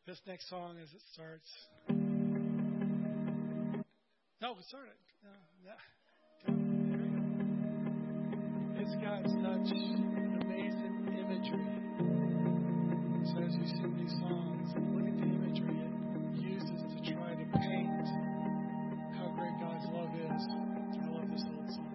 This next song, as it starts. No, start it. It's got such amazing imagery. So as you sing these songs, look at the imagery it uses to try to paint how great God's love is. I love this old song.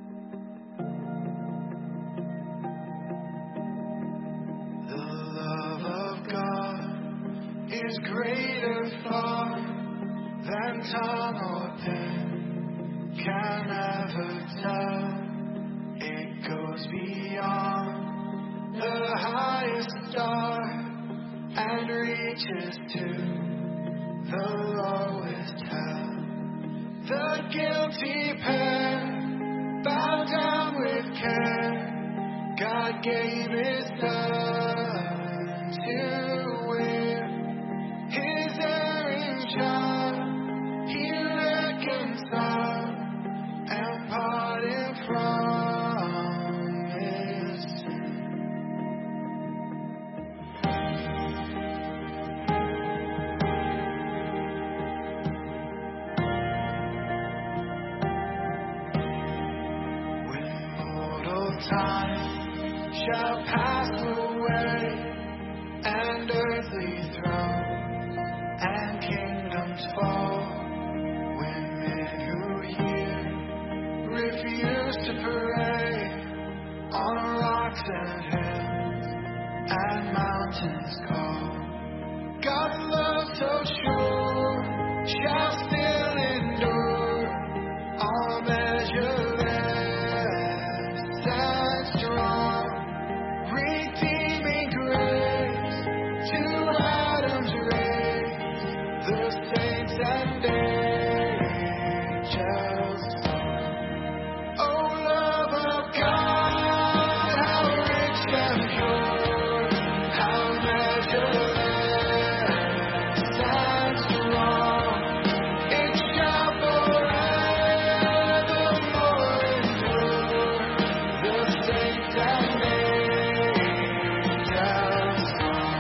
The love of God is greater far than tongue or pen can ever tell. It goes beyond the highest star and reaches to the lowest hell. The guilty pair bowed down with care. God gave His Son to wear His erring child. He reconciled and parted from His sin. When mortal time shall pass away, and earthly thrones and kingdoms fall, when men who hear refuse to pray on rocks and hills and mountains call, God's love so sure shall still endure, all measureless and strong, redeeming grace to Adam's race, the saints and angels song. Oh, love of God, how rich and pure, how measureless and strong, it shall forevermore endure, the saints and angels song.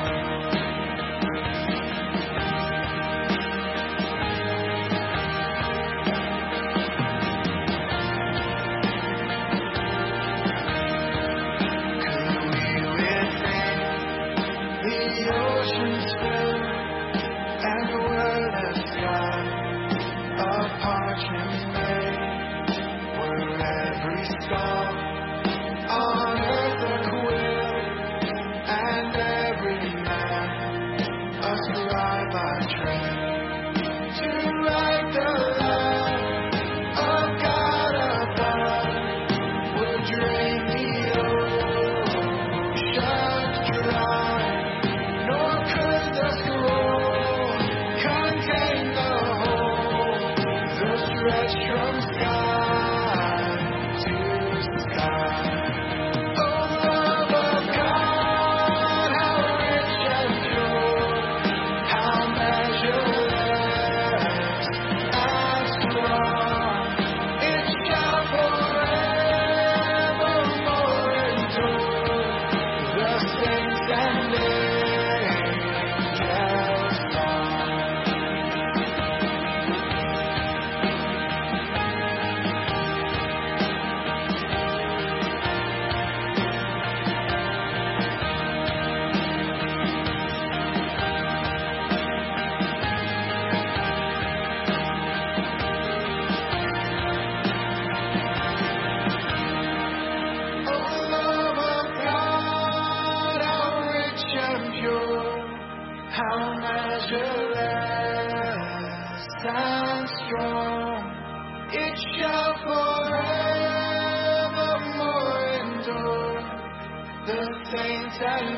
Could we within the oceans fill and were the sky of parchment made, were every star on earth a quill, and every man a scribe by trade, to write the love of God above, would drain the oceans dry, nor could the scroll contain the whole, the stretch from sky to sky. Oh, love of God, how rich and pure, how measureless and strong, it shall forevermore endure, the saints and angels song. Oh, love of God, how rich and pure, how measureless and strong, it shall forevermore endure, the saints and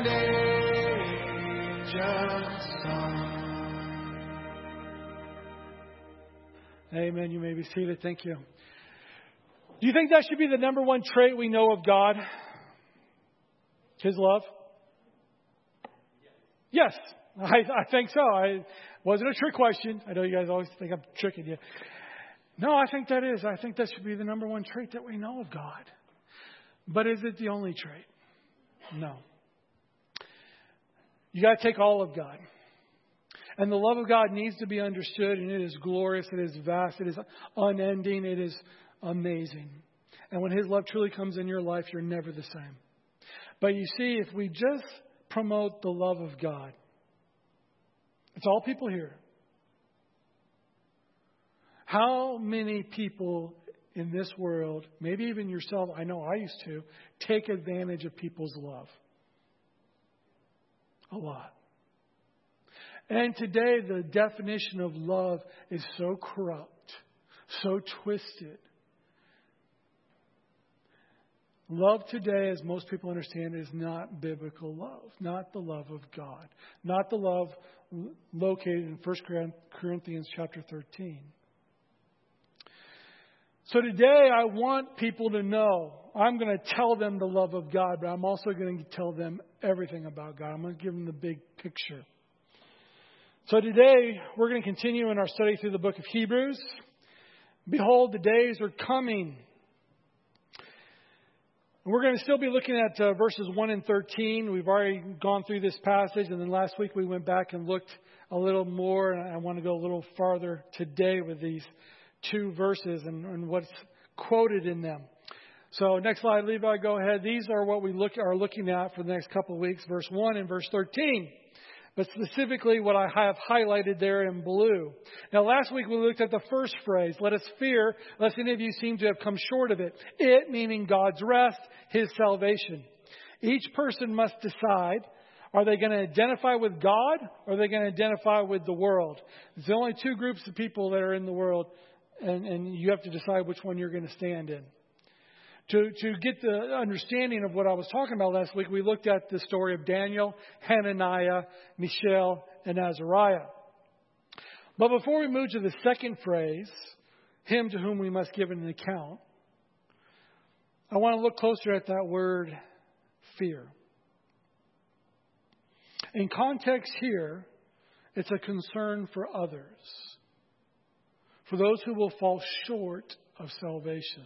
angels song. Amen. You may be seated. Thank you. Do you think that should be the number one trait we know of God? His love? Yes, I think so. It wasn't a trick question. I know you guys always think I'm tricking you. No, I think that is. I think that should be the number one trait that we know of God. But is it the only trait? No. You got to take all of God. And the love of God needs to be understood, and it is glorious, it is vast, it is unending, it is amazing. And when His love truly comes in your life, you're never the same. But you see, if we just promote the love of God, it's all people here. How many people in this world, maybe even yourself, I know I used to, take advantage of people's love? A lot. And today the definition of love is so corrupt, so twisted. Love today, as most people understand, is not biblical love, not the love of God, not the love located in 1 Corinthians chapter 13. So today I want people to know, I'm going to tell them the love of God, but I'm also going to tell them everything about God. I'm going to give them the big picture. So today we're going to continue in our study through the book of Hebrews. Behold, the days are coming. We're going to still be looking at verses 1 and 13. We've already gone through this passage, and then last week we went back and looked a little more, and I want to go a little farther today with these two verses and what's quoted in them. So next slide, Levi, go ahead. These are what we are looking at for the next couple of weeks, verse 1 and verse 13. But specifically what I have highlighted there in blue. Now last week we looked at the first phrase, let us fear, lest any of you seem to have come short of it. It meaning God's rest, His salvation. Each person must decide, are they going to identify with God or are they going to identify with the world? There's only two groups of people that are in the world, and you have to decide which one you're going to stand in. To get the understanding of what I was talking about last week, we looked at the story of Daniel, Hananiah, Mishael, and Azariah. But before we move to the second phrase, him to whom we must give an account, I want to look closer at that word fear. In context here, it's a concern for others, for those who will fall short of salvation.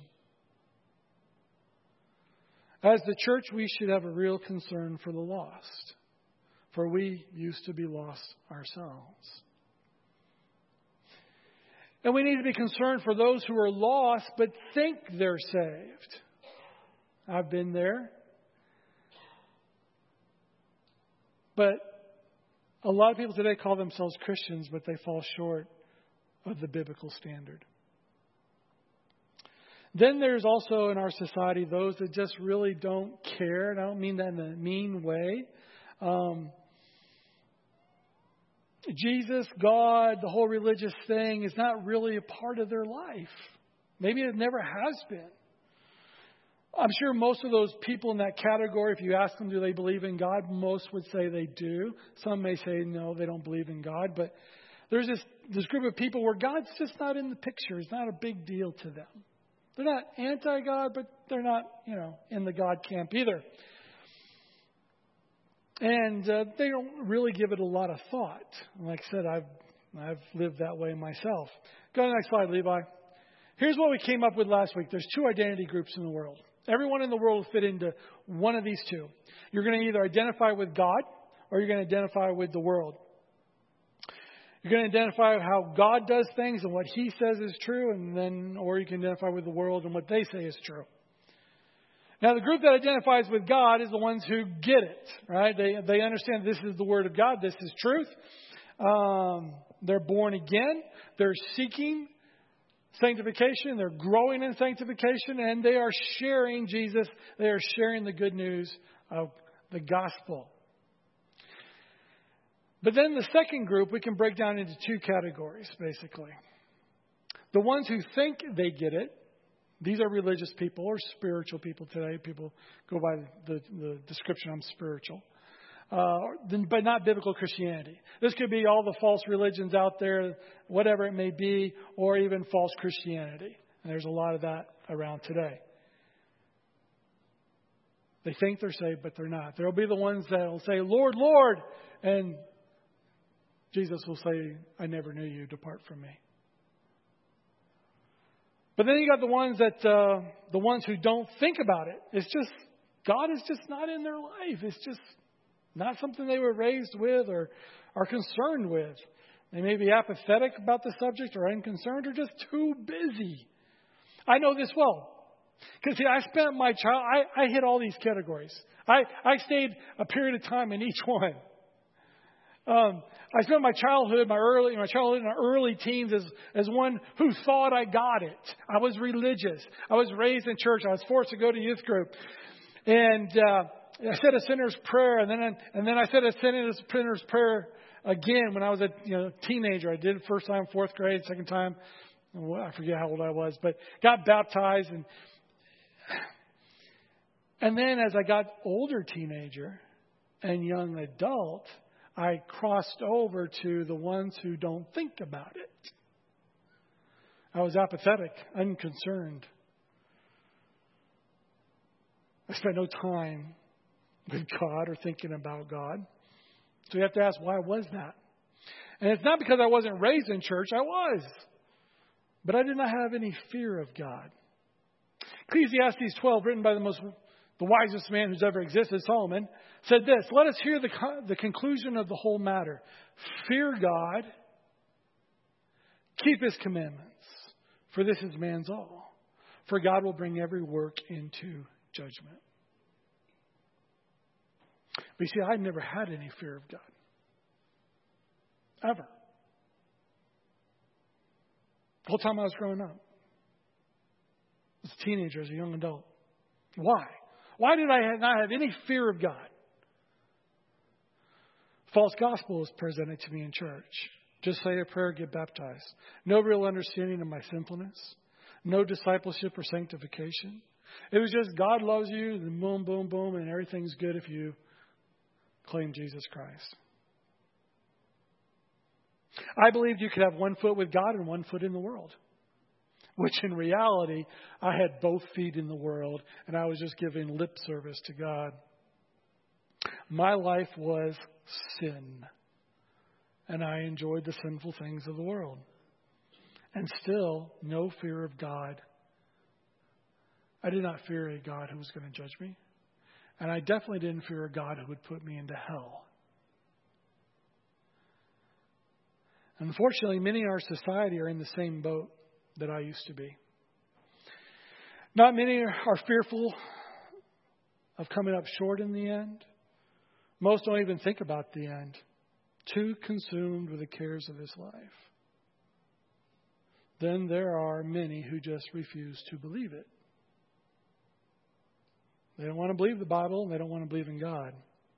As the church, we should have a real concern for the lost, for we used to be lost ourselves. And we need to be concerned for those who are lost but think they're saved. I've been there. But a lot of people today call themselves Christians, but they fall short of the biblical standard. Then there's also in our society those that just really don't care. And I don't mean that in a mean way. Jesus, God, the whole religious thing is not really a part of their life. Maybe it never has been. I'm sure most of those people in that category, if you ask them, do they believe in God? Most would say they do. Some may say, no, they don't believe in God. But there's this group of people where God's just not in the picture. It's not a big deal to them. They're not anti-God, but they're not, in the God camp either. And they don't really give it a lot of thought. Like I said, I've lived that way myself. Go to the next slide, Levi. Here's what we came up with last week. There's two identity groups in the world. Everyone in the world will fit into one of these two. You're going to either identify with God or you're going to identify with the world. You're going to identify how God does things and what He says is true, or you can identify with the world and what they say is true. Now, the group that identifies with God is the ones who get it, right? They understand this is the Word of God, this is truth. They're born again. They're seeking sanctification. They're growing in sanctification, and they are sharing Jesus. They are sharing the good news of the gospel. But then the second group we can break down into two categories, basically. The ones who think they get it. These are religious people or spiritual people today. People go by the description, I'm spiritual. But not biblical Christianity. This could be all the false religions out there, whatever it may be, or even false Christianity. And there's a lot of that around today. They think they're saved, but they're not. There will be the ones that will say, Lord, Lord, and Jesus will say, I never knew you, depart from me. But then you got the ones who don't think about it. It's just, God is just not in their life. It's just not something they were raised with or are concerned with. They may be apathetic about the subject or unconcerned or just too busy. I know this well. Because, see, I spent my child, I hit all these categories. I stayed a period of time in each one. I spent my childhood and early teens as one who thought I got it. I was religious. I was raised in church. I was forced to go to youth group. And I said a sinner's prayer, and then I said a sinner's prayer again when I was a teenager. I did it first time, fourth grade, second time. Well, I forget how old I was, but got baptized. And then as I got older teenager and young adult, I crossed over to the ones who don't think about it. I was apathetic, unconcerned. I spent no time with God or thinking about God. So you have to ask, why was that? And it's not because I wasn't raised in church. I was. But I did not have any fear of God. Ecclesiastes 12, written by the wisest man who's ever existed, Solomon, said this: let us hear the conclusion of the whole matter. Fear God, keep His commandments, for this is man's all. For God will bring every work into judgment. But you see, I never had any fear of God. Ever. The whole time I was growing up. As a teenager, as a young adult. Why? Why did I not have any fear of God? False gospel was presented to me in church. Just say a prayer, get baptized. No real understanding of my sinfulness. No discipleship or sanctification. It was just God loves you, and boom, boom, boom, and everything's good if you claim Jesus Christ. I believed you could have one foot with God and one foot in the world. Which in reality, I had both feet in the world, and I was just giving lip service to God. My life was sin. And I enjoyed the sinful things of the world. And still, no fear of God. I did not fear a God who was going to judge me. And I definitely didn't fear a God who would put me into hell. Unfortunately, many in our society are in the same boat that I used to be. Not many are fearful of coming up short in the end. Most don't even think about the end. Too consumed with the cares of this life. Then there are many who just refuse to believe it. They don't want to believe the Bible, and they don't want to believe in God.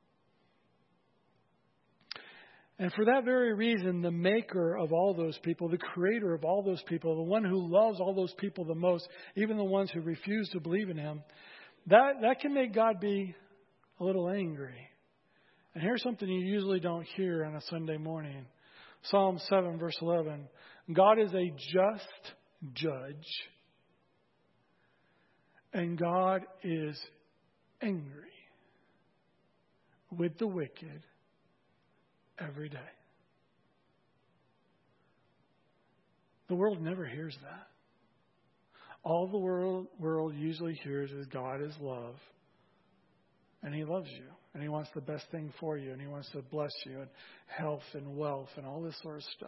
And for that very reason, the maker of all those people, the creator of all those people, the one who loves all those people the most, even the ones who refuse to believe in Him, that can make God be a little angry. And here's something you usually don't hear on a Sunday morning. Psalm 7, verse 11. God is a just judge, and God is angry with the wicked every day. The world never hears that. All the world usually hears is God is love. And He loves you. And He wants the best thing for you. And He wants to bless you and health and wealth and all this sort of stuff.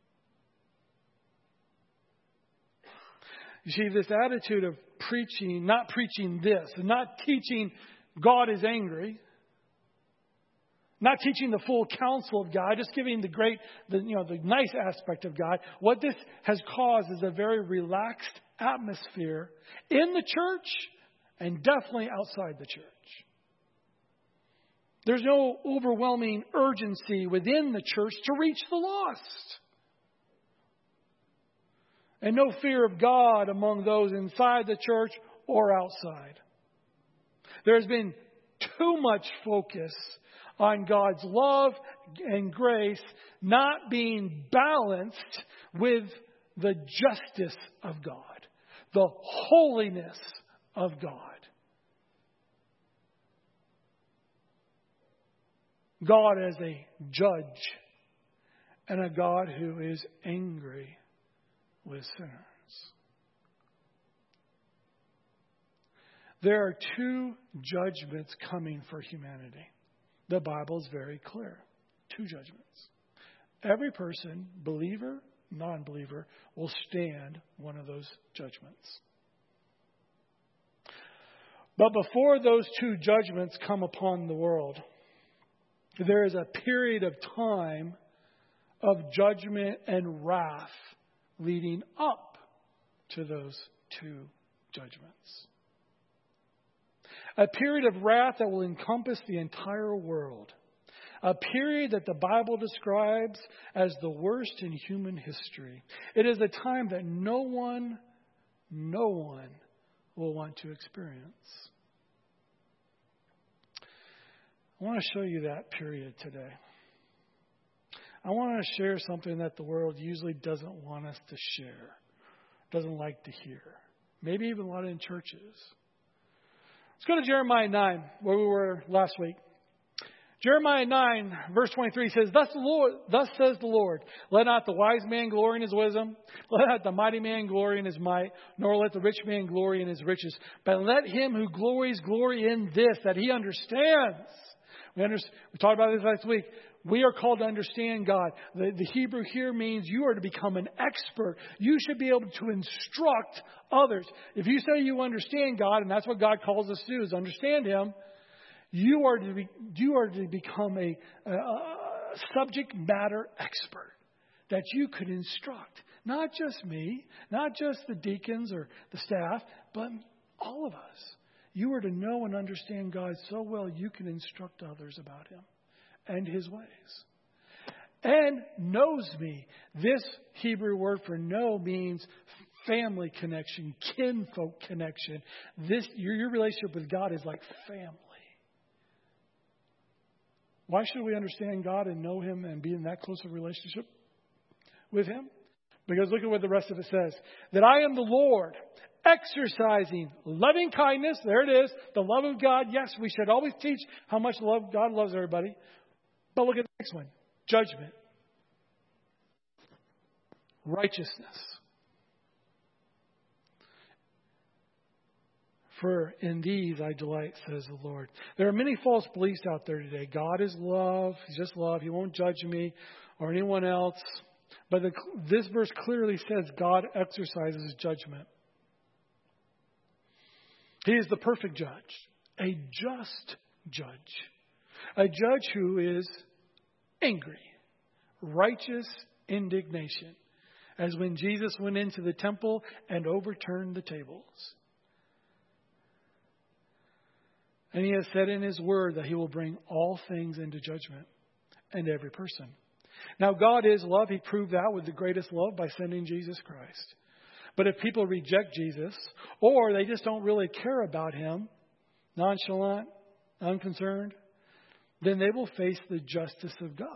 You see, this attitude of preaching, not preaching this, and not teaching God is angry, not teaching the full counsel of God, just giving the nice aspect of God. What this has caused is a very relaxed atmosphere in the church and definitely outside the church. There's no overwhelming urgency within the church to reach the lost. And no fear of God among those inside the church or outside. There's been too much focus on God's love and grace not being balanced with the justice of God, the holiness of God. God as a judge and a God who is angry with sinners. There are two judgments coming for humanity. The Bible is very clear. Two judgments. Every person, believer, non-believer, will stand one of those judgments. But before those two judgments come upon the world, there is a period of time of judgment and wrath leading up to those two judgments. A period of wrath that will encompass the entire world. A period that the Bible describes as the worst in human history. It is a time that no one will want to experience. I want to show you that period today. I want to share something that the world usually doesn't want us to share, doesn't like to hear. Maybe even a lot in churches. Let's go to Jeremiah 9, where we were last week. Jeremiah 9, verse 23 says, Thus says the Lord, let not the wise man glory in his wisdom, let not the mighty man glory in his might, nor let the rich man glory in his riches, but let him who glories glory in this, that he understands. We talked about this last week. We are called to understand God. The Hebrew here means you are to become an expert. You should be able to instruct others. If you say you understand God, and that's what God calls us to do, is understand Him, you are to become a subject matter expert that you could instruct. Not just me, not just the deacons or the staff, but all of us. You are to know and understand God so well you can instruct others about Him and His ways. And knows me. This Hebrew word for know means family connection, kinfolk connection. Your relationship with God is like family. Why should we understand God and know Him and be in that close of a relationship with Him? Because look at what the rest of it says. That I am the Lord, exercising loving kindness. There it is. The love of God. Yes, we should always teach how much God loves everybody. But look at the next one. Judgment. Righteousness. For in these I delight, says the Lord. There are many false beliefs out there today. God is love. He's just love. He won't judge me or anyone else. But this verse clearly says God exercises judgment. He is the perfect judge. A just judge. A judge who is angry. Righteous indignation. As when Jesus went into the temple and overturned the tables. And He has said in His word that He will bring all things into judgment and every person. Now God is love. He proved that with the greatest love by sending Jesus Christ. But if people reject Jesus or they just don't really care about Him, nonchalant, unconcerned, then they will face the justice of God.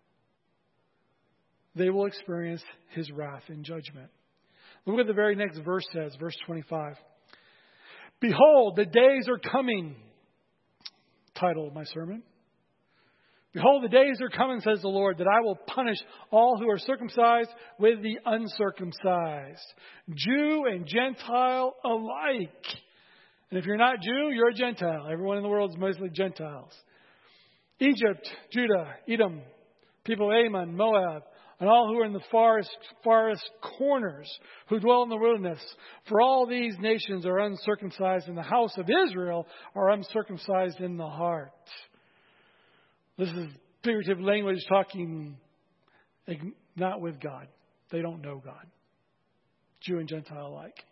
They will experience His wrath and judgment. Look what the very next verse says, verse 25. Behold, the days are coming. Title of my sermon. Behold, the days are coming, says the Lord, that I will punish all who are circumcised with the uncircumcised, Jew and Gentile alike. And if you're not Jew, you're a Gentile. Everyone in the world is mostly Gentiles. Egypt, Judah, Edom, people of Ammon, Moab, and all who are in the farthest corners, who dwell in the wilderness. For all these nations are uncircumcised, and the house of Israel are uncircumcised in the heart. This is figurative language talking not with God. They don't know God. Jew and Gentile alike.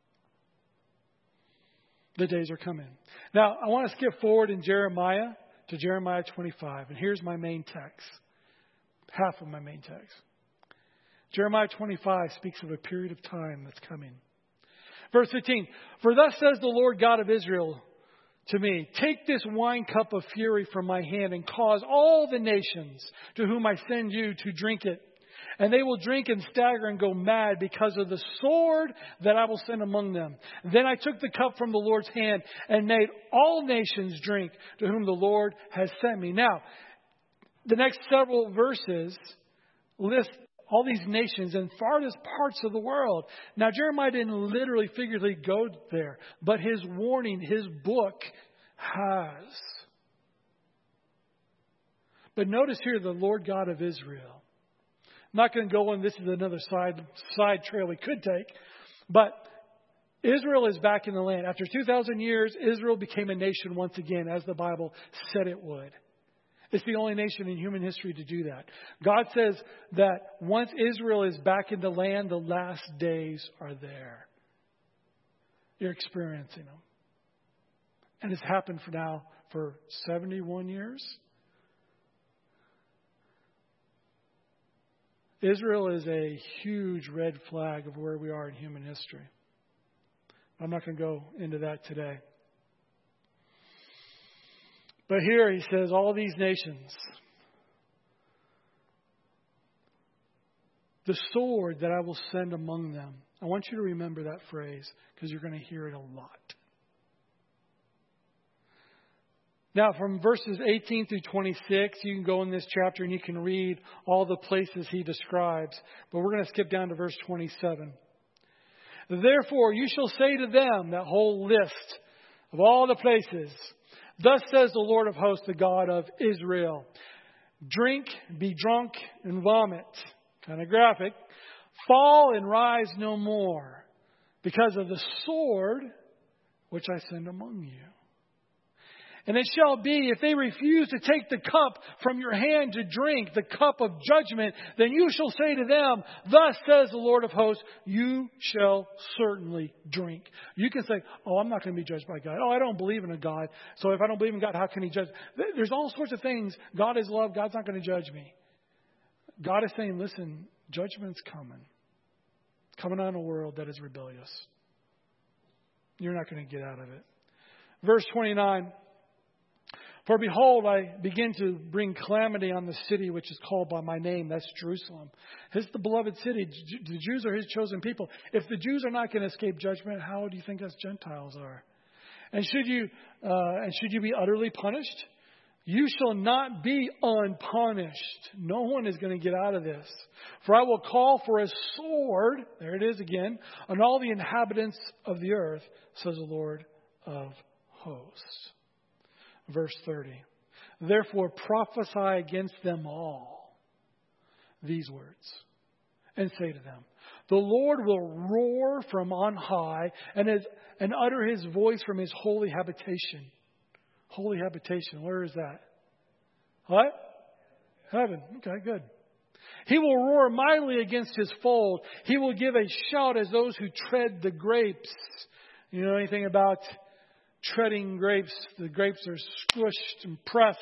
The days are coming. Now, I want to skip forward in Jeremiah to Jeremiah 25. And here's my main text. Half of my main text. Jeremiah 25 speaks of a period of time that's coming. Verse 15. For thus says the Lord God of Israel to me, take this wine cup of fury from my hand and cause all the nations to whom I send you to drink it. And they will drink and stagger and go mad because of the sword that I will send among them. Then I took the cup from the Lord's hand and made all nations drink to whom the Lord has sent me. Now, the next several verses list all these nations in farthest parts of the world. Now, Jeremiah didn't literally, figuratively go there, but his warning, his book has. But notice here the Lord God of Israel. I'm not going to go on. This is another side trail we could take. But Israel is back in the land. After 2,000 years, Israel became a nation once again, as the Bible said it would. It's the only nation in human history to do that. God says that once Israel is back in the land, the last days are there. You're experiencing them. And it's happened for 71 years. Israel is a huge red flag of where we are in human history. I'm not going to go into that today. But here he says, all these nations, the sword that I will send among them. I want you to remember that phrase because you're going to hear it a lot. Now, from verses 18 through 26, you can go in this chapter and you can read all the places he describes. But we're going to skip down to verse 27. Therefore, you shall say to them, that whole list of all the places, thus says the Lord of hosts, the God of Israel, drink, be drunk, and vomit. Kind of graphic. Fall and rise no more because of the sword which I send among you. And it shall be, if they refuse to take the cup from your hand to drink, the cup of judgment, then you shall say to them, thus says the Lord of hosts, you shall certainly drink. You can say, oh, I'm not going to be judged by God. Oh, I don't believe in a God. So if I don't believe in God, how can He judge? There's all sorts of things. God is love. God's not going to judge me. God is saying, listen, judgment's coming. It's coming on a world that is rebellious. You're not going to get out of it. Verse 29. For behold, I begin to bring calamity on the city which is called by my name. That's Jerusalem. It's the beloved city. The Jews are His chosen people. If the Jews are not going to escape judgment, how do you think us Gentiles are? And should you be utterly punished? You shall not be unpunished. No one is going to get out of this. For I will call for a sword, there it is again, on all the inhabitants of the earth, says the Lord of hosts. Verse 30. Therefore prophesy against them all these words, and say to them, the Lord will roar from on high and utter His voice from His holy habitation. Holy habitation, where is that? What? Heaven. Okay, good. He will roar mightily against His fold. He will give a shout as those who tread the grapes. You know anything about treading grapes? The grapes are squished and pressed.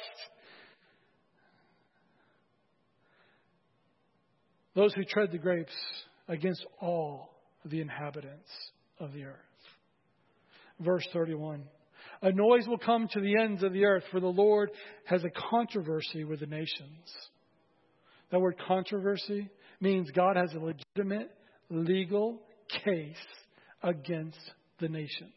Those who tread the grapes against all the inhabitants of the earth. Verse 31. A noise will come to the ends of the earth, for the Lord has a controversy with the nations. That word controversy means God has a legitimate legal case against the nations.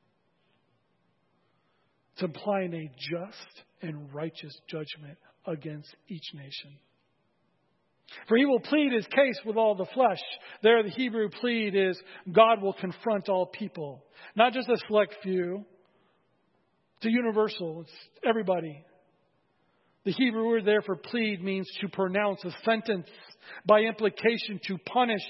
It's implying a just and righteous judgment against each nation. For He will plead His case with all the flesh. There the Hebrew plead is God will confront all people. Not just a select few. It's a universal. It's everybody. The Hebrew word there for plead means to pronounce a sentence. By implication, to punish.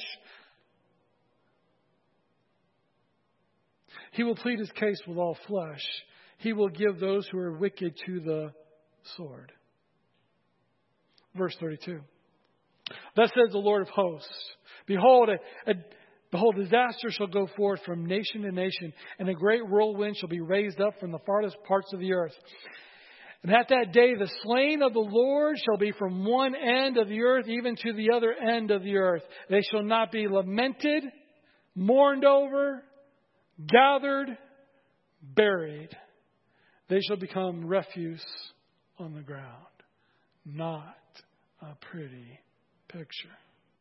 He will plead His case with all flesh. He will give those who are wicked to the sword. Verse 32. Thus says the Lord of hosts, Behold, disaster shall go forth from nation to nation, and a great whirlwind shall be raised up from the farthest parts of the earth. And at that day the slain of the Lord shall be from one end of the earth even to the other end of the earth. They shall not be lamented, mourned over, gathered, buried. They shall become refuse on the ground. Not a pretty picture.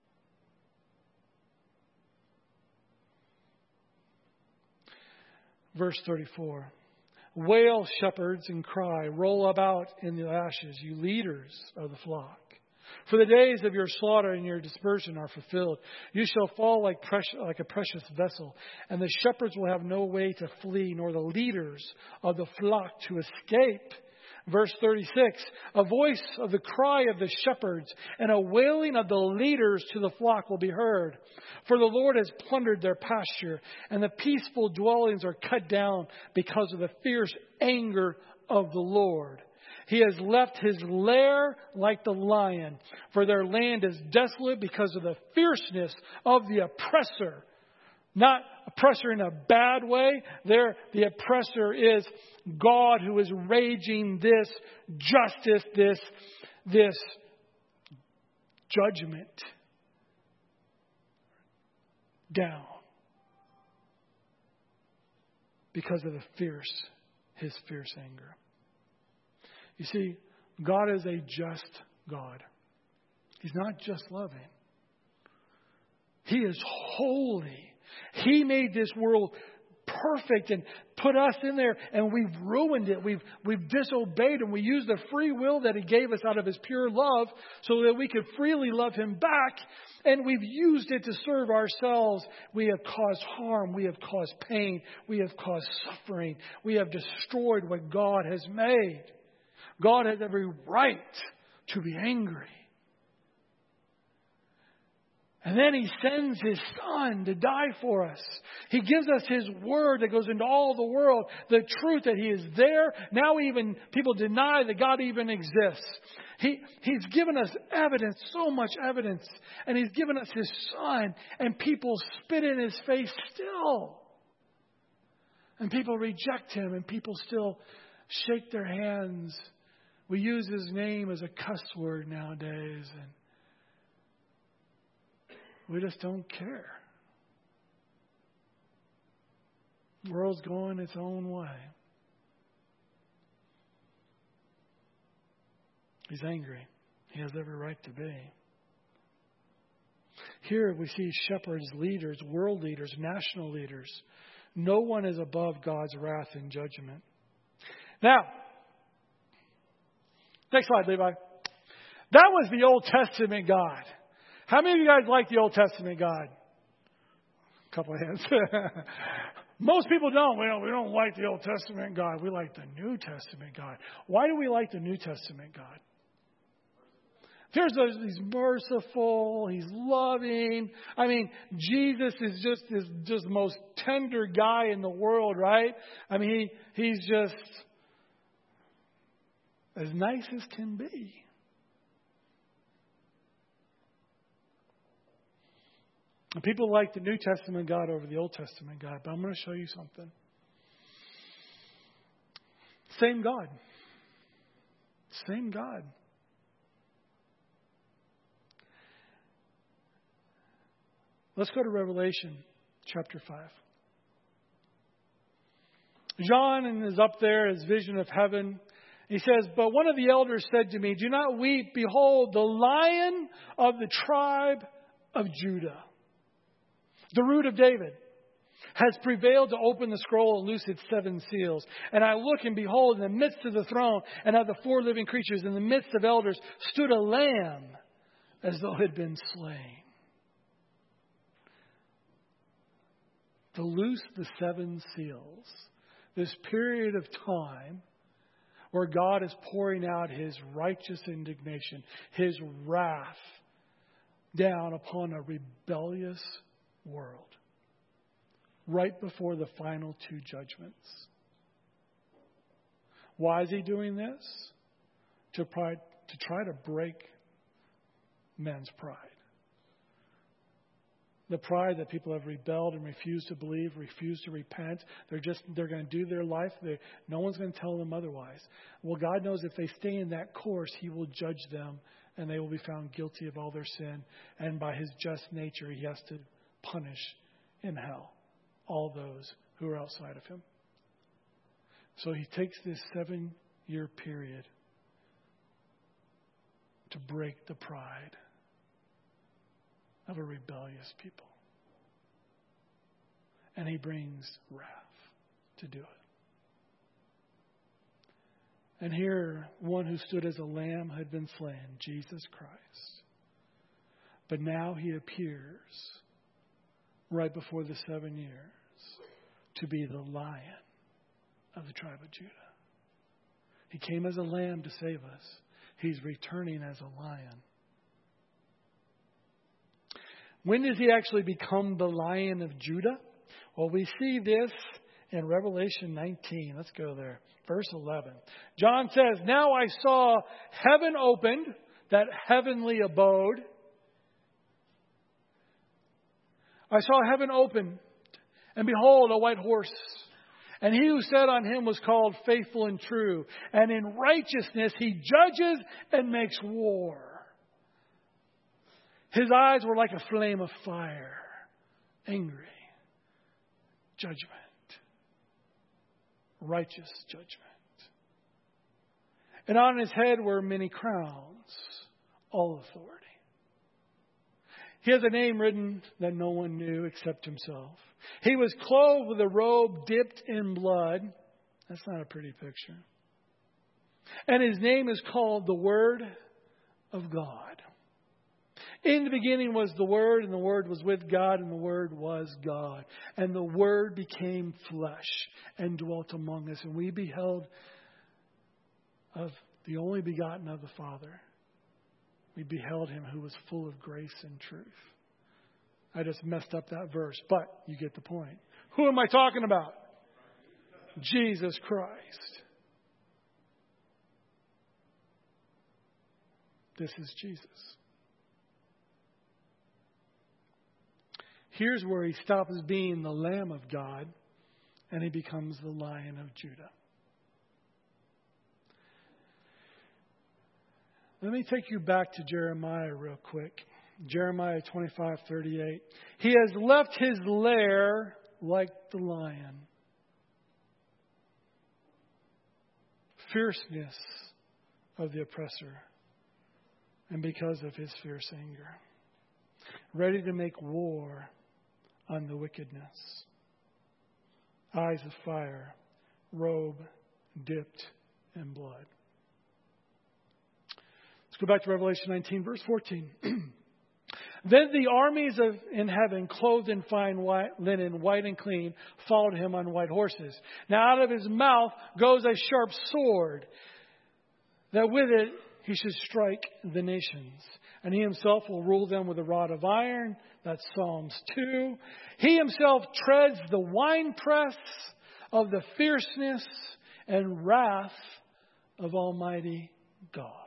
Verse 34. Wail, shepherds, and cry. Roll about in the ashes, you leaders of the flock. For the days of your slaughter and your dispersion are fulfilled. You shall fall like a precious vessel, and the shepherds will have no way to flee, nor the leaders of the flock to escape. Verse 36, a voice of the cry of the shepherds and a wailing of the leaders to the flock will be heard. For the Lord has plundered their pasture, and the peaceful dwellings are cut down because of the fierce anger of the Lord. He has left his lair like the lion, for their land is desolate because of the fierceness of the oppressor. Not oppressor in a bad way. There, the oppressor is God who is raging this justice, this judgment down because of his fierce anger. You see, God is a just God. He's not just loving. He is holy. He made this world perfect and put us in there, and we've ruined it. We've disobeyed Him. We used the free will that He gave us out of His pure love so that we could freely love Him back, and we've used it to serve ourselves. We have caused harm. We have caused pain. We have caused suffering. We have destroyed what God has made. God has every right to be angry. And then He sends His Son to die for us. He gives us His Word that goes into all the world. The truth that He is there. Now even people deny that God even exists. He's given us evidence, so much evidence. And He's given us His Son. And people spit in His face still. And people reject Him. And people still shake their hands. We use His name as a cuss word nowadays. And we just don't care. The world's going its own way. He's angry. He has every right to be. Here we see shepherds, leaders, world leaders, national leaders. No one is above God's wrath and judgment. Now, next slide, Levi. That was the Old Testament God. How many of you guys like the Old Testament God? A couple of hands. Most people don't. We don't like the Old Testament God. We like the New Testament God. Why do we like the New Testament God? He's merciful. He's loving. I mean, Jesus is just the most tender guy in the world, right? I mean, he's just as nice as can be. And people like the New Testament God over the Old Testament God. But I'm going to show you something. Same God. Same God. Let's go to Revelation chapter 5. John is up there, his vision of heaven. He says, but one of the elders said to me, do not weep. Behold, the Lion of the tribe of Judah, the root of David, has prevailed to open the scroll and loose its 7 seals. And I look, and behold, in the midst of the throne and of the 4 living creatures, in the midst of elders, stood a lamb as though it had been slain, to loose the 7 seals. This period of time where God is pouring out His righteous indignation, His wrath down upon a rebellious world, right before the final 2 judgments. Why is He doing this? To try to break men's pride. The pride that people have rebelled and refused to believe, refused to repent. They're going to do their life. No one's going to tell them otherwise. Well, God knows if they stay in that course, He will judge them and they will be found guilty of all their sin. And by His just nature, He has to punish in hell all those who are outside of Him. So He takes this 7-year period to break the pride of a rebellious people. And He brings wrath to do it. And here, one who stood as a lamb had been slain, Jesus Christ. But now He appears right before the 7 years to be the Lion of the tribe of Judah. He came as a lamb to save us. He's returning as a lion. When does he actually become the Lion of Judah? Well, we see this in Revelation 19. Let's go there. Verse 11. John says, "Now I saw heaven opened," that heavenly abode. "I saw heaven open, and behold, a white horse. And he who sat on him was called Faithful and True. And in righteousness he judges and makes war. His eyes were like a flame of fire, angry, judgment, righteous judgment. And on his head were many crowns, all authority. He has a name written that no one knew except himself. He was clothed with a robe dipped in blood." That's not a pretty picture. "And his name is called the Word of God. In the beginning was the Word, and the Word was with God, and the Word was God. And the Word became flesh and dwelt among us. And we beheld of the only begotten of the Father. We beheld him who was full of grace and truth." I just messed up that verse, but you get the point. Who am I talking about? Jesus Christ. This is Jesus. Here's where he stops being the Lamb of God and he becomes the Lion of Judah. Let me take you back to Jeremiah real quick. Jeremiah 25:38. "He has left his lair like the lion." Fierceness of the oppressor, and because of his fierce anger. Ready to make war on the wickedness. Eyes of fire, robe dipped in blood. Let's go back to Revelation 19, verse 14. "Then the armies in heaven, clothed in fine white linen, white and clean, followed him on white horses. Now out of his mouth goes a sharp sword, that with it he should strike the nations. And he himself will rule them with a rod of iron." That's Psalms 2. "He himself treads the winepress of the fierceness and wrath of Almighty God."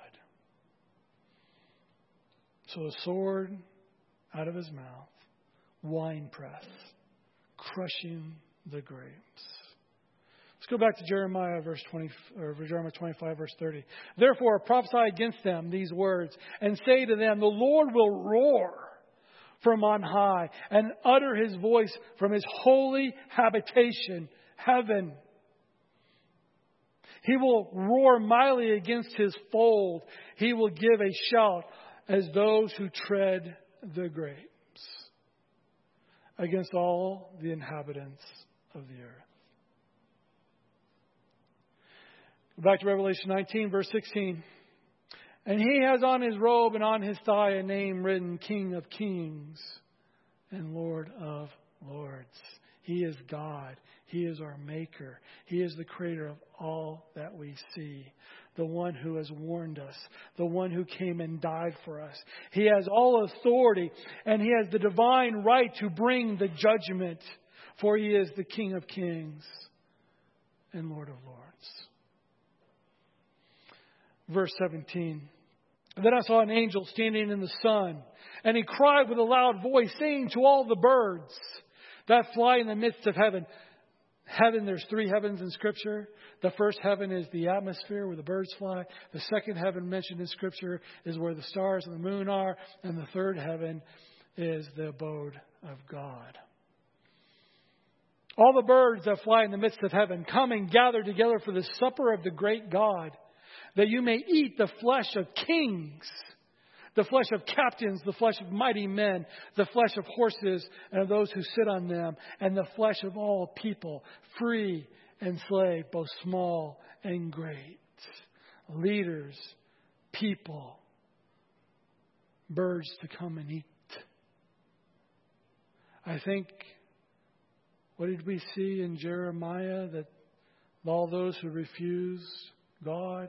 So a sword out of his mouth, winepress, crushing the grapes. Let's go back to Jeremiah Jeremiah 25, verse 30. "Therefore prophesy against them these words, and say to them, the Lord will roar from on high, and utter his voice from his holy habitation, heaven. He will roar mightily against his fold. He will give a shout as those who tread the grapes, against all the inhabitants of the earth." Back to Revelation 19, verse 16. "And he has on his robe and on his thigh a name written, King of Kings and Lord of Lords." He is God. He is our Maker. He is the Creator of all that we see. The one who has warned us. The one who came and died for us. He has all authority, and he has the divine right to bring the judgment, for he is the King of Kings and Lord of Lords. Verse 17. "Then I saw an angel standing in the sun, and he cried with a loud voice, saying to all the birds that fly in the midst of heaven." Heaven, there's 3 heavens in Scripture. The first heaven is the atmosphere where the birds fly. The second heaven mentioned in Scripture is where the stars and the moon are. And the third heaven is the abode of God. "All the birds that fly in the midst of heaven, come and gather together for the supper of the great God, that you may eat the flesh of kings, the flesh of captains, the flesh of mighty men, the flesh of horses and of those who sit on them, and the flesh of all people, free and slave, both small and great, leaders, people, birds to come and eat." I think, what did we see in Jeremiah? That all those who refuse God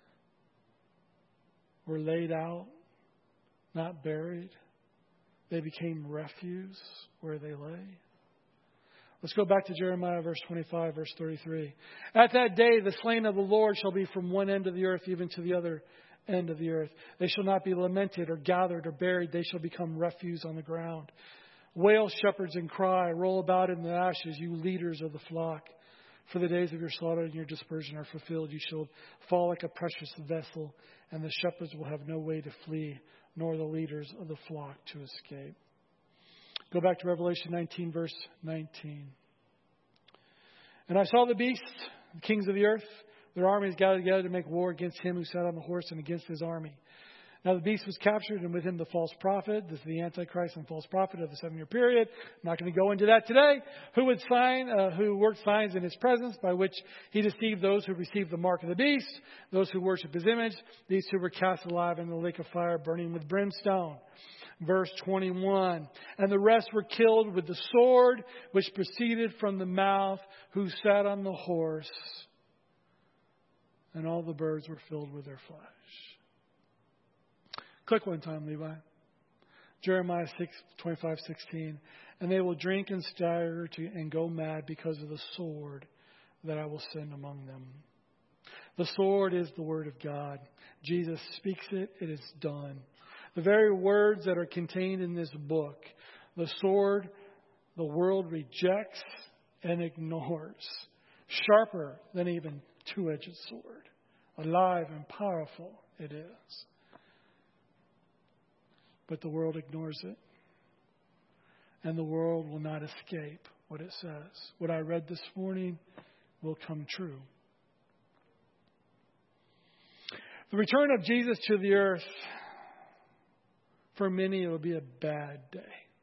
were laid out, not buried. They became refuse where they lay. Let's go back to Jeremiah verse 25, verse 33. At that day, the slain of the Lord shall be from one end of the earth even to the other end of the earth. They shall not be lamented or gathered or buried. They shall become refuse on the ground. Wail, shepherds, and cry. Roll about in the ashes, you leaders of the flock. For the days of your slaughter and your dispersion are fulfilled. You shall fall like a precious vessel, and the shepherds will have no way to flee, nor the leaders of the flock to escape. Go back to Revelation 19, verse 19. And I saw the beasts, the kings of the earth, their armies gathered together to make war against him who sat on the horse and against his army. Now the beast was captured, and with him the false prophet. This is the Antichrist and false prophet of the 7-year period. I'm not going to go into that today. Who worked signs in his presence, by which he deceived those who received the mark of the beast, those who worship his image. These two were cast alive in the lake of fire, burning with brimstone. Verse 21. And the rest were killed with the sword which proceeded from the mouth who sat on the horse. And all the birds were filled with their flesh. Click one time, Levi. Jeremiah 25:16. And they will drink and stagger and go mad because of the sword that I will send among them. The sword is the word of God. Jesus speaks it. It is done. The very words that are contained in this book, the sword the world rejects and ignores. Sharper than even two-edged sword. Alive and powerful it is. But the world ignores it. And the world will not escape what it says. What I read this morning will come true. The return of Jesus to the earth, for many, it will be a bad day.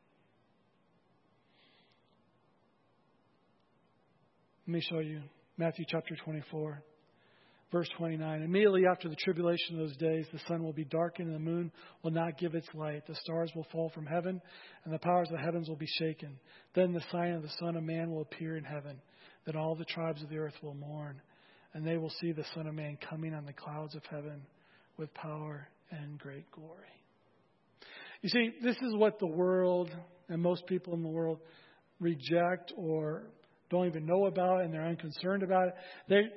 Let me show you Matthew chapter 24. Verse 29, immediately after the tribulation of those days, the sun will be darkened and the moon will not give its light. The stars will fall from heaven and the powers of the heavens will be shaken. Then the sign of the Son of Man will appear in heaven. Then all the tribes of the earth will mourn, and they will see the Son of Man coming on the clouds of heaven with power and great glory. You see, this is what the world and most people in the world reject or don't even know about, and they're unconcerned about it.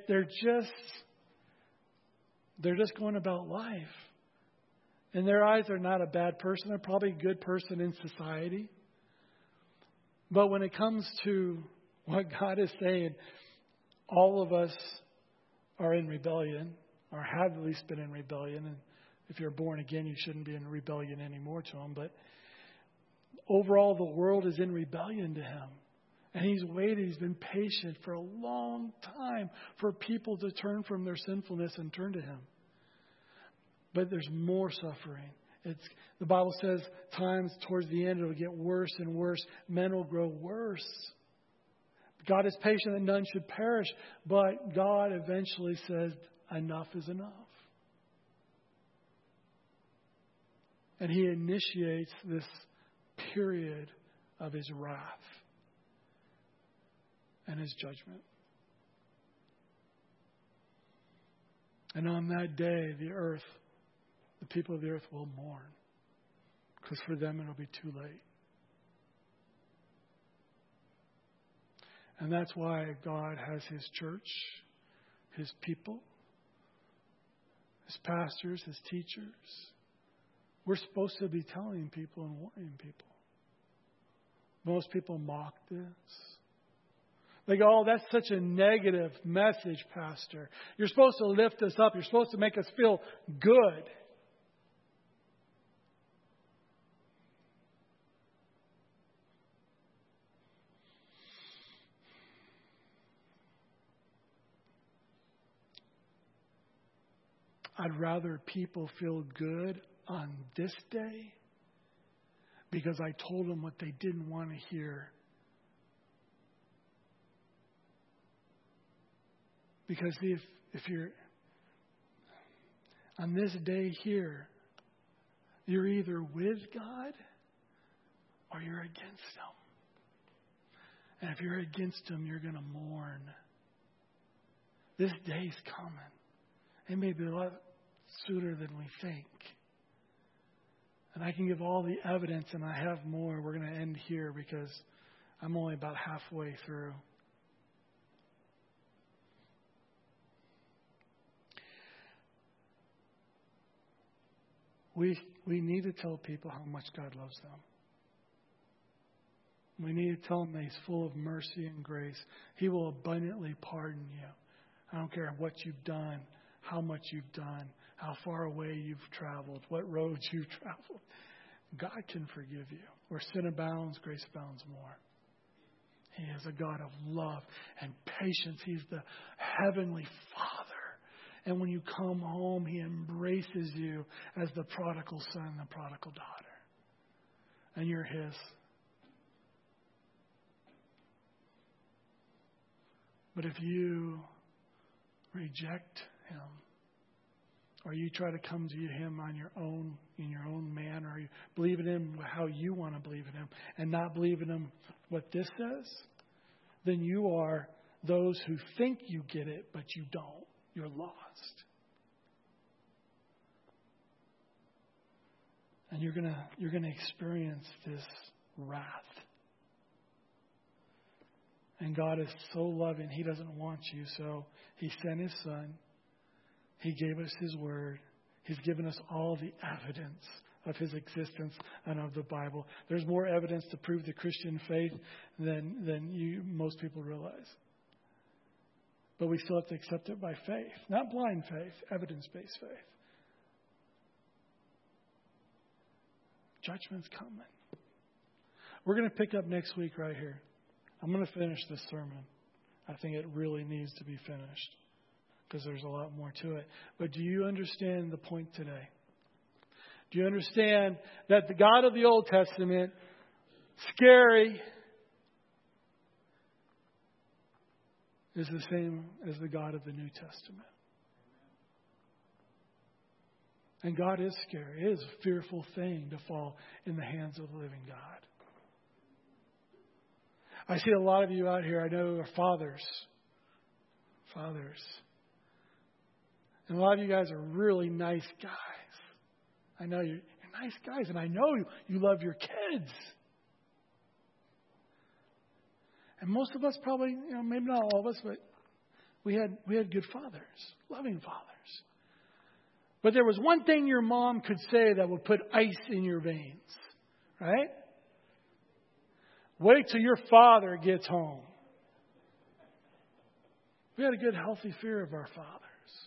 They're just going about life. In their eyes, they're not a bad person. They're probably a good person in society. But when it comes to what God is saying, all of us are in rebellion, or have at least been in rebellion. And if you're born again, you shouldn't be in rebellion anymore to Him. But overall, the world is in rebellion to Him. And He's waited. He's been patient for a long time for people to turn from their sinfulness and turn to Him. But there's more suffering. The Bible says times towards the end it will get worse and worse. Men will grow worse. God is patient that none should perish. But God eventually says enough is enough. And He initiates this period of His wrath and His judgment. And on that day, the people of the earth will mourn. Because for them, it'll be too late. And that's why God has His church, His people, His pastors, His teachers. We're supposed to be telling people and warning people. Most people mock this. They go, oh, that's such a negative message, Pastor. You're supposed to lift us up. You're supposed to make us feel good. I'd rather people feel good on this day because I told them what they didn't want to hear. Because if you're on this day here, you're either with God or you're against Him. And if you're against Him, you're going to mourn. This day's coming. It may be a lot sooner than we think. And I can give all the evidence, and I have more. We're going to end here because I'm only about halfway through. We need to tell people how much God loves them. We need to tell them that He's full of mercy and grace. He will abundantly pardon you. I don't care what you've done, how much you've done, how far away you've traveled, what roads you've traveled. God can forgive you. Where sin abounds, grace abounds more. He is a God of love and patience. He's the heavenly Father. And when you come home, He embraces you as the prodigal son, the prodigal daughter. And you're His. But if you reject Him, or you try to come to Him on your own, in your own manner, or you believe in Him how you want to believe in Him, and not believe in Him what this says, then you are those who think you get it, but you don't. You're lost. And you're gonna experience this wrath. And God is so loving, He doesn't want you, so He sent His Son. He gave us His Word. He's given us all the evidence of His existence and of the Bible. There's more evidence to prove the Christian faith than most people realize. But we still have to accept it by faith. Not blind faith, evidence-based faith. Judgment's coming. We're going to pick up next week right here. I'm going to finish this sermon. I think it really needs to be finished because there's a lot more to it. But do you understand the point today? Do you understand that the God of the Old Testament, scary, is the same as the God of the New Testament? And God is scary. It is a fearful thing to fall in the hands of the living God. I see a lot of you out here, I know, are fathers. And a lot of you guys are really nice guys. I know you're nice guys, and I know you love your kids. And most of us probably, maybe not all of us, but we had good fathers, loving fathers. But there was one thing your mom could say that would put ice in your veins, right? Wait till your father gets home. We had a good, healthy fear of our fathers.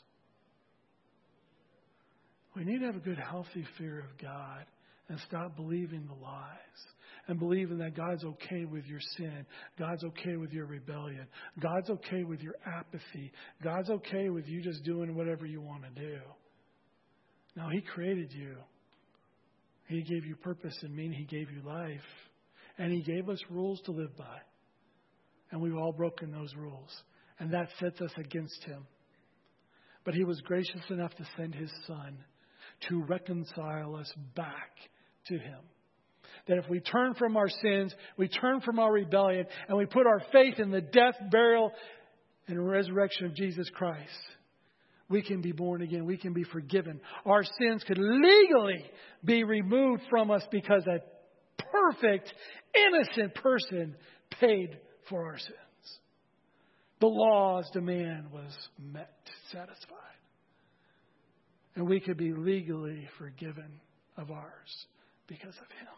We need to have a good, healthy fear of God and stop believing the lies. And believing that God's okay with your sin. God's okay with your rebellion. God's okay with your apathy. God's okay with you just doing whatever you want to do. No, He created you. He gave you purpose and meaning. He gave you life. And He gave us rules to live by. And we've all broken those rules. And that sets us against Him. But He was gracious enough to send His Son to reconcile us back to Him. That if we turn from our sins, we turn from our rebellion, and we put our faith in the death, burial, and resurrection of Jesus Christ, we can be born again. We can be forgiven. Our sins could legally be removed from us because a perfect, innocent person paid for our sins. The law's demand was met, satisfied. And we could be legally forgiven of ours because of Him.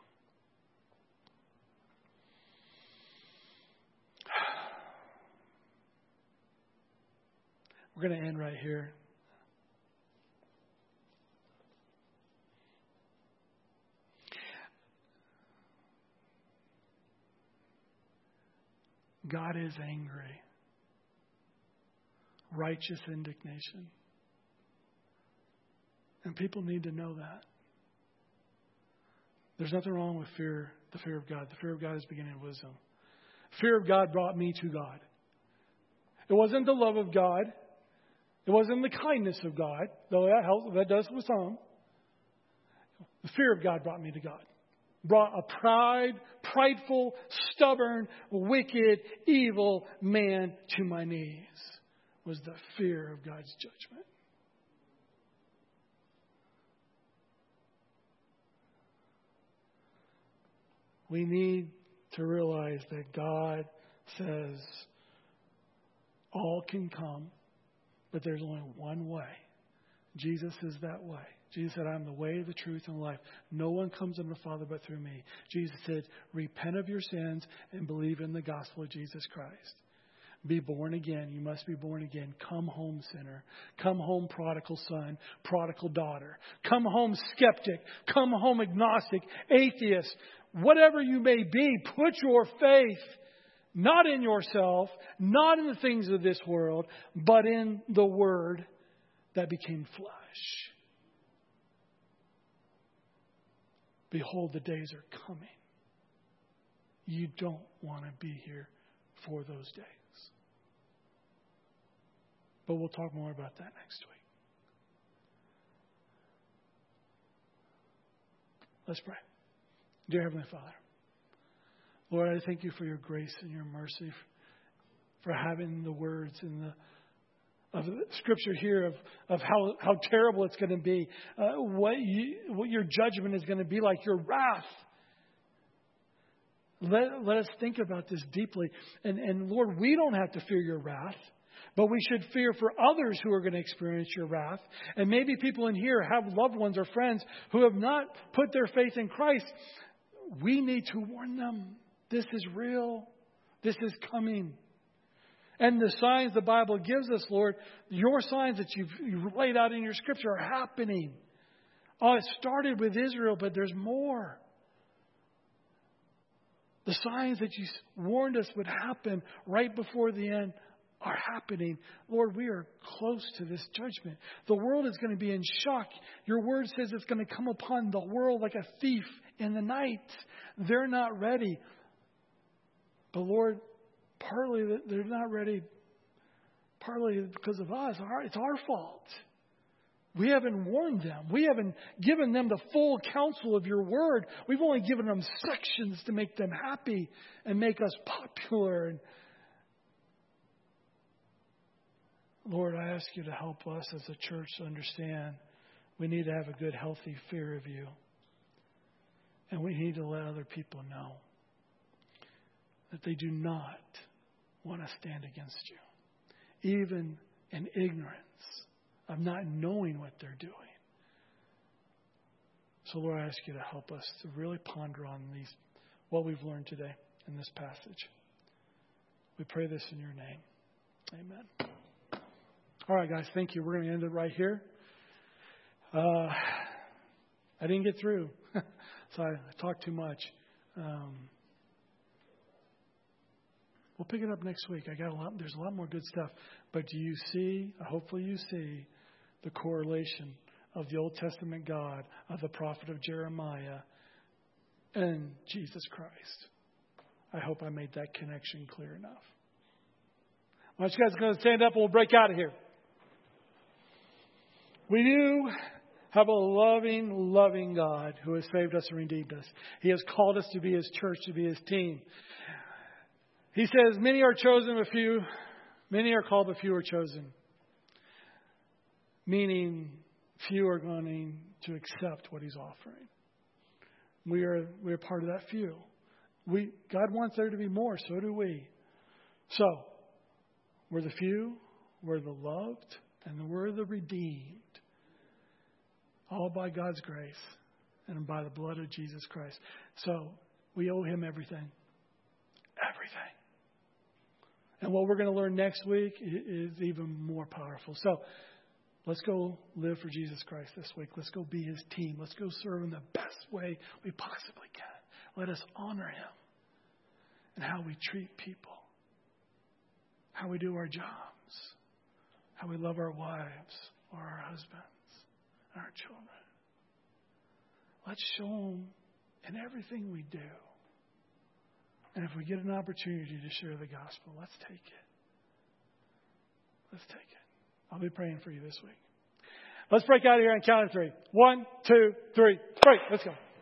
We're going to end right here. God is angry. Righteous indignation. And people need to know that. There's nothing wrong with fear, the fear of God. The fear of God is the beginning of wisdom. Fear of God brought me to God. It wasn't the love of God. It wasn't the kindness of God, though that helps, that does with some. The fear of God brought me to God. Brought a prideful, stubborn, wicked, evil man to my knees. Was the fear of God's judgment. We need to realize that God says all can come, but there's only one way. Jesus is that way. Jesus said, I'm the way, the truth, and life. No one comes unto the Father but through me. Jesus said, repent of your sins and believe in the gospel of Jesus Christ. Be born again. You must be born again. Come home, sinner. Come home, prodigal son, prodigal daughter. Come home, skeptic. Come home, agnostic, atheist. Whatever you may be, put your faith not in yourself, not in the things of this world, but in the Word that became flesh. Behold, the days are coming. You don't want to be here for those days. But we'll talk more about that next week. Let's pray. Dear Heavenly Father, Lord, I thank you for your grace and your mercy, for having the words in of the Scripture here of how terrible it's going to be, what your judgment is going to be like, your wrath. Let us think about this deeply. And Lord, we don't have to fear your wrath, but we should fear for others who are going to experience your wrath. And maybe people in here have loved ones or friends who have not put their faith in Christ. We need to warn them. This is real. This is coming. And the signs the Bible gives us, Lord, your signs that you've laid out in your Scripture are happening. Oh, it started with Israel, but there's more. The signs that you warned us would happen right before the end are happening. Lord, we are close to this judgment. The world is going to be in shock. Your word says it's going to come upon the world like a thief in the night. They're not ready. But Lord, partly they're not ready, partly because of us. It's our fault. We haven't warned them. We haven't given them the full counsel of your word. We've only given them sections to make them happy and make us popular. And Lord, I ask you to help us as a church to understand we need to have a good, healthy fear of you. And we need to let other people know that they do not want to stand against you, even in ignorance of not knowing what they're doing. So, Lord, I ask you to help us to really ponder on what we've learned today in this passage. We pray this in your name. Amen. All right, guys, thank you. We're going to end it right here. I didn't get through, so I talked too much. We'll pick it up next week. There's a lot more good stuff. But do you see, hopefully you see, the correlation of the Old Testament God, of the prophet of Jeremiah, and Jesus Christ. I hope I made that connection clear enough. Why don't you guys go and stand up and we'll break out of here. We do have a loving, loving God who has saved us and redeemed us. He has called us to be His church, to be His team. He says, many are chosen, but few. Many are called, but few are chosen. Meaning, few are going to accept what He's offering. We're part of that few. God wants there to be more, so do we. So, we're the few, we're the loved, and we're the redeemed. All by God's grace and by the blood of Jesus Christ. So, we owe Him everything. Everything. And what we're going to learn next week is even more powerful. So, let's go live for Jesus Christ this week. Let's go be His team. Let's go serve Him the best way we possibly can. Let us honor Him in how we treat people, how we do our jobs, how we love our wives or our husbands and our children. Let's show Him in everything we do. And if we get an opportunity to share the gospel, let's take it. Let's take it. I'll be praying for you this week. Let's break out of here on count of 3. 1, 2, 3. Break. Let's go.